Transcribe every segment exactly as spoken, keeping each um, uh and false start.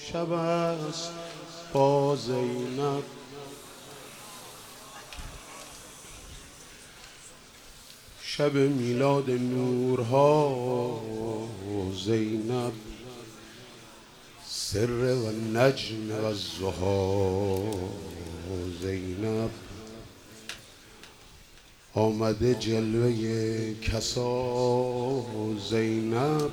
شب است با زینب. شب میلاد نورها زینب، سر و نجم و الضحی زینب. آمده جلوه کسا زینب،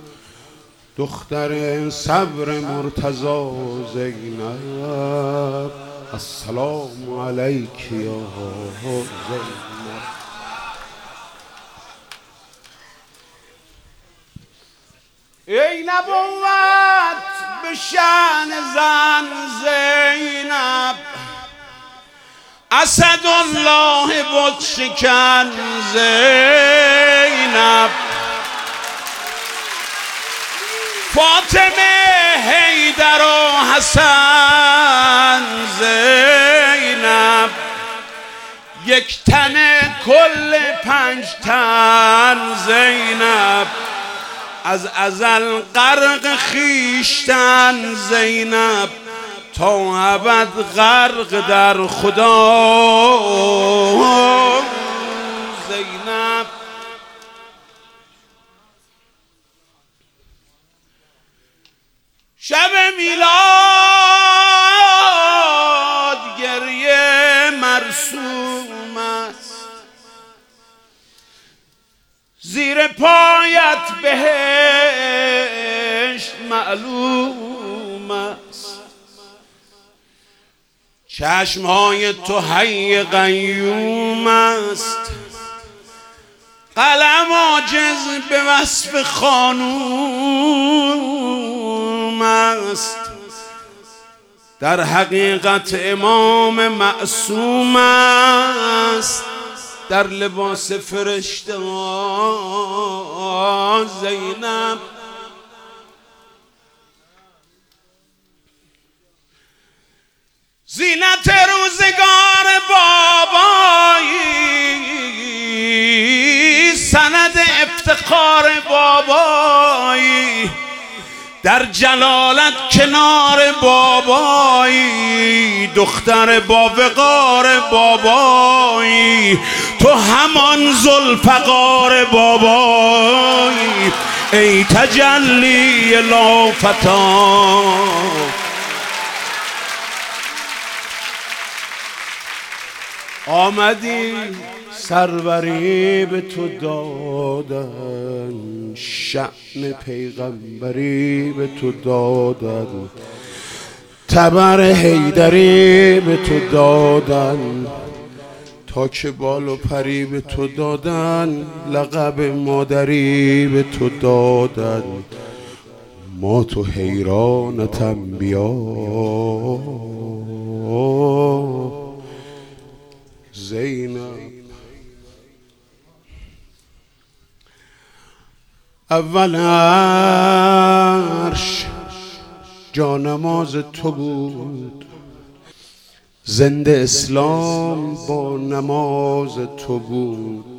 دختر صبر مرتضی زینب. السلام علیک یا زینب. ای نبوت به شأن زن زینب، اسدالله بت شکن زینب. فاطمه حیدر و حسن زینب، یک تن کل پنج تن زینب. از ازل غرق خیشتن زینب، تا ابد غرق در خدا زینب. شب میلاد گریه مرسوم است، زیر پایت بهشت معلوم است. چشمهای تو حی قیوم است، قلم عاجز به وصف خانوم است. در حقیقت امام معصوم است، در لباس فرشته زینب. زینت روزگار بابایی، سند افتخار بابایی، در جلالت کنار بابایی، دختر با وقار بابایی، تو همان ذوالفقار بابایی. ای تجلی لافتا، آمدی سروری به تو دادن، شأن پیغمبری به تو دادن، تبر حیدری به تو دادن، تا که بال و پری به تو دادن، لقب مادری به تو دادن. ما تو حیرانت انبیا زینب. اول عرش جانماز تو بود، زنده اسلام با نماز تو بود.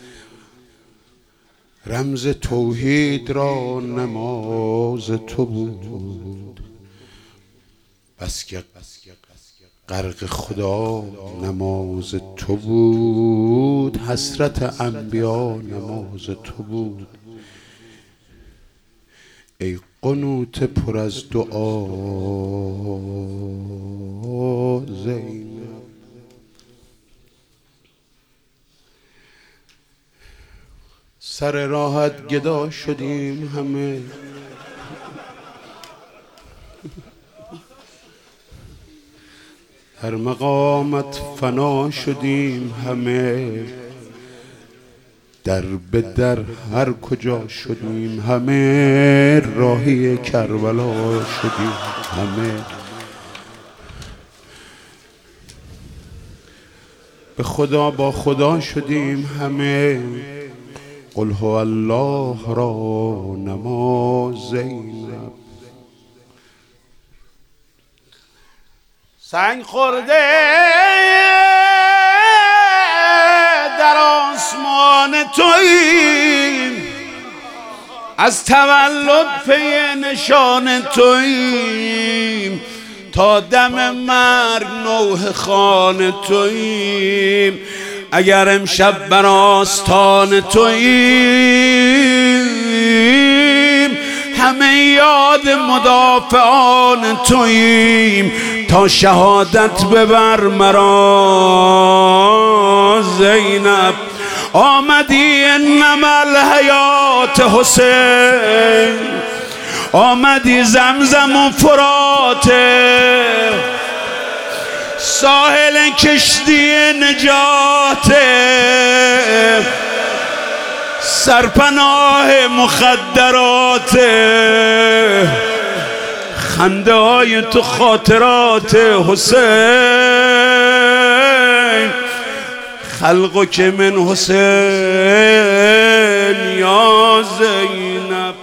رمز توحید را نماز تو بود، بس که غرق خدا نماز تو بود. حسرت انبیا نماز تو بود. ای قنوت پر از دعا زینب. سر راحت گدا شدیم همه، در مقامت فنا شدیم همه، در به در هر کجا شدیم همه، راهی کربلا شدیم همه. به خدا با خدا شدیم همه، قل هو الله را نماز زینب. سنگ خورده در آسمان توییم، از تولد پی نشان توییم، تا دم مرگ نوح خان توییم. اگر امشب بر آستان توییم، همه یاد مدافعان توییم. تا شهادت ببر مرا زینب، آمدی انما الحیات حسین، آمدی زمزم و فرات، ساحل کشتی نجات، سرپناه مخدرات. خنده های تو خاطرات حسین، خلقو که من حسین یا زینب.